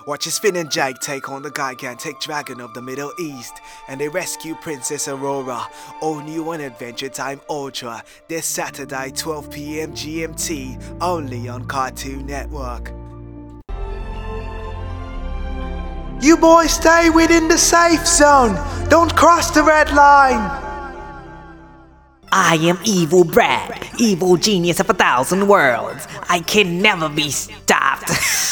Watch as Finn and Jake take on the gigantic dragon of the Middle East, and they rescue Princess Aurora. All new on Adventure Time Ultra, this Saturday 12 PM GMT, only on Cartoon Network. You boys stay within the safe zone. Don't cross the red line. I am Evil Brad, evil genius of 1,000 worlds. I can never be stopped.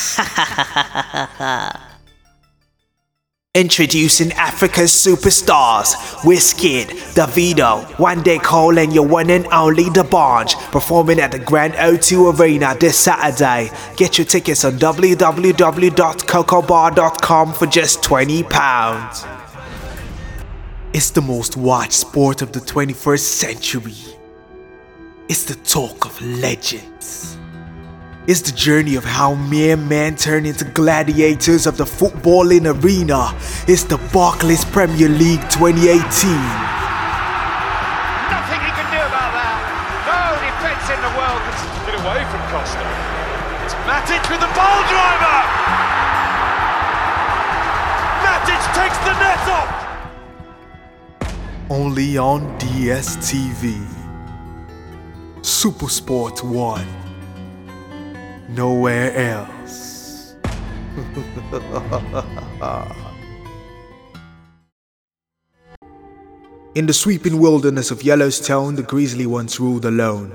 Introducing Africa's superstars, Wizkid, Davido, One Day Cole, and your one and only D'banj, performing at the Grand O2 Arena this Saturday. Get your tickets on www.cocobar.com for just £20. It's the most watched sport of the 21st century. It's the talk of legends. It's the journey of how mere men turn into gladiators of the footballing arena. It's the Barclays Premier League 2018. Nothing he can do about that. No defence in the world can get away from Costa. It's Matic with the ball driver. Matic takes the net off. Only on DSTV. Supersport 1. Nowhere else. In the sweeping wilderness of Yellowstone, the grizzly once ruled alone.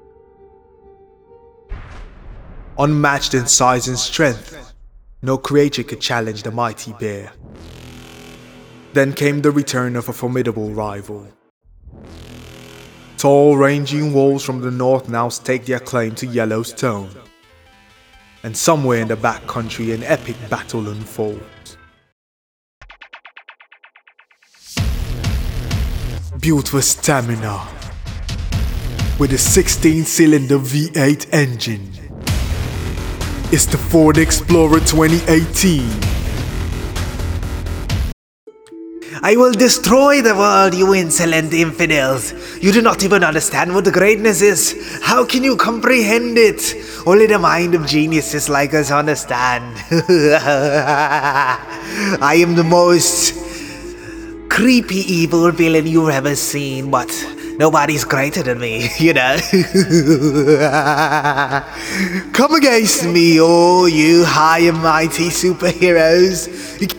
Unmatched in size and strength, no creature could challenge the mighty bear. Then came the return of a formidable rival. Tall, ranging wolves from the north now stake their claim to Yellowstone. And somewhere in the backcountry, an epic battle unfolds. Built for stamina, with a 16-cylinder V8 engine, it's the Ford Explorer 2018. I will destroy the world, you insolent infidels. You do not even understand what the greatness is. How can you comprehend it? Only the mind of geniuses like us understand. I am the most creepy evil villain you've ever seen, but nobody's greater than me, you know. Come against me, oh you high and mighty superheroes.